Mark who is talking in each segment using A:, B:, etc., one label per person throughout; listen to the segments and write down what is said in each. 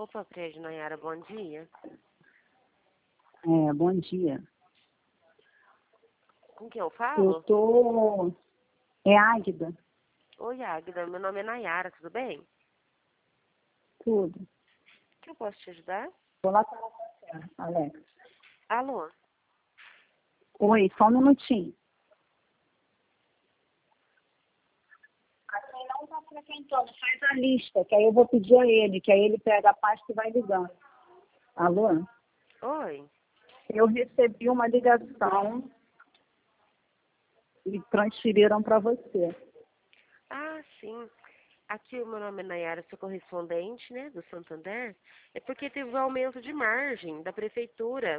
A: Opa, prédio Nayara, bom dia.
B: Bom dia.
A: Com quem eu falo?
B: É Águida?
A: Oi, Águida, meu nome é Nayara, tudo bem?
B: Tudo.
A: O que eu posso te ajudar?
B: Vou lá falar com você, Alex.
A: Alô?
B: Oi, só um minutinho. Assim não tá frequentando, faz a lista, que aí eu vou pedir a ele, que aí ele pega a pasta e vai ligando. Alô?
A: Oi?
B: Eu recebi uma ligação e transferiram para você.
A: Ah, sim. Aqui o meu nome é Nayara, sou correspondente, né, do Santander. É porque teve um aumento de margem da prefeitura.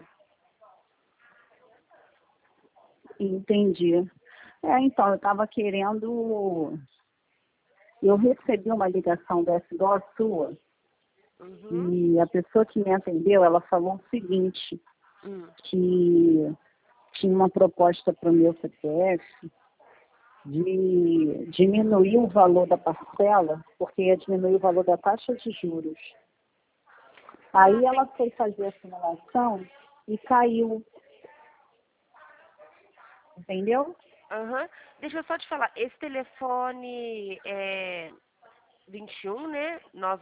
B: Entendi. Então, eu estava querendo... Eu recebi uma ligação dessa igual a sua,
A: Uhum.
B: e a pessoa que me atendeu, ela falou o seguinte, que tinha uma proposta para o meu CPF de diminuir o valor da parcela, porque ia diminuir o valor da taxa de juros. Aí ela foi fazer a simulação e caiu. Entendeu?
A: Aham. Deixa eu só te falar, esse telefone é 21, né?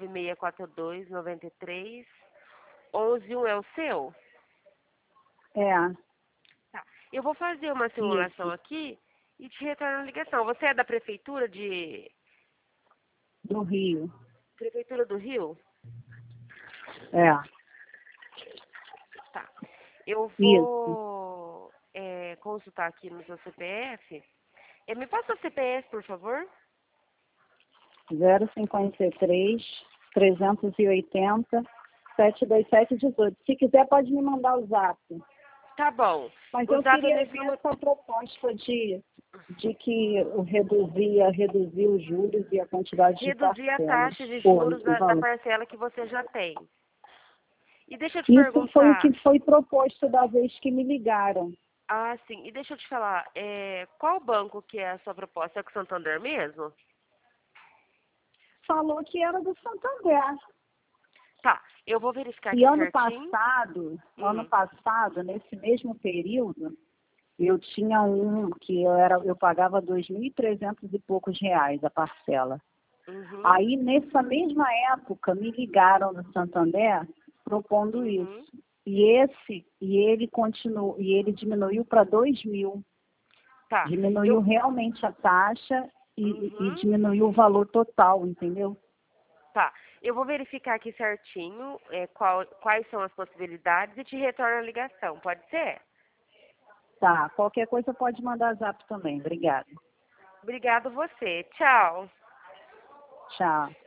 A: 9642-93-111 é o seu?
B: É,
A: Tá. Eu vou fazer uma simulação
B: isso,
A: aqui e te retorno a ligação. Você é da
B: do Rio.
A: Prefeitura do Rio?
B: É,
A: Tá. Eu
B: isso.
A: vou consultar aqui no seu CPF. Me passa o CPF, por favor?
B: 053 380 72718. Se quiser, pode me mandar o zap.
A: Tá bom.
B: Mas
A: O
B: eu
A: zap
B: queria
A: desse
B: ver
A: número...
B: essa proposta de que reduzir os juros e a quantidade de
A: Reduzir a
B: parcelas.
A: taxa de
B: Foi
A: juros
B: o
A: da
B: valor.
A: parcela que você já tem. E deixa eu te
B: Isso foi o
A: perguntar...
B: que foi proposto da vez que me ligaram.
A: Ah, sim. E deixa eu te falar, qual banco que é a sua proposta? É com o Santander mesmo?
B: Falou que era do Santander.
A: Tá, eu vou verificar
B: E
A: aqui certinho.
B: ano passado, nesse mesmo período, eu tinha um que eu pagava 2.300 e poucos reais a parcela.
A: Uhum,
B: Aí, nessa mesma época, me ligaram do Santander propondo
A: uhum.
B: isso. E ele diminuiu para 2.000.
A: Tá,
B: Diminuiu realmente a taxa e
A: uhum,
B: diminuiu o valor total, entendeu?
A: tá. Eu vou verificar aqui certinho quais são as possibilidades e te retorno a ligação, pode ser?
B: Tá, qualquer coisa pode mandar zap também. Obrigada.
A: Obrigado você. Tchau.
B: Tchau.